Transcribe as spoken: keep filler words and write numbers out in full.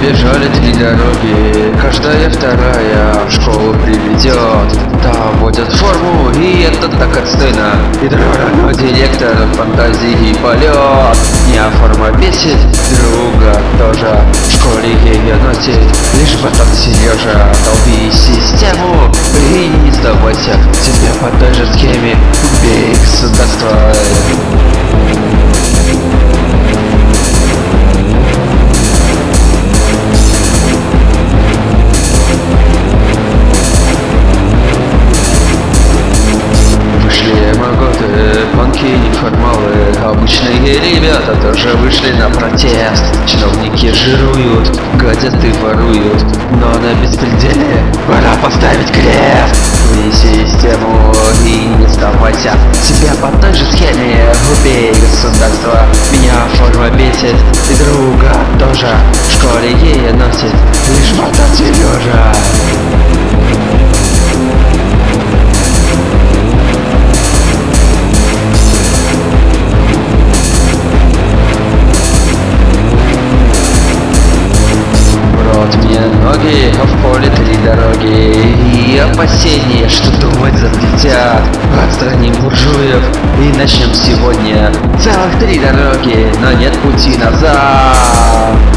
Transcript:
бежали три дороги, каждая вторая в школу приведет. Там водят форму, и это так отстойно. И дрова директор, фантазии и полет. Не форма бесит, друга тоже в школе ее носит. Лишь потом Сережа, долби систему и не сдавайся, тебе по той же схеме бей государство. Панки, неформалы, обычные ребята тоже вышли на протест. Чиновники жируют, гадят и воруют, но на беспределе пора поставить крест. Вне систему и не сдавайся, тебя по той же схеме убей государство. Меня форма бесит, и друга тоже в школе ее носит. Лишь потом Сережа. Мне ноги, а в поле три дороги. И опасения, что думать запретят. Отстраним буржуев и начнем сегодня. Целых три дороги, но нет пути назад.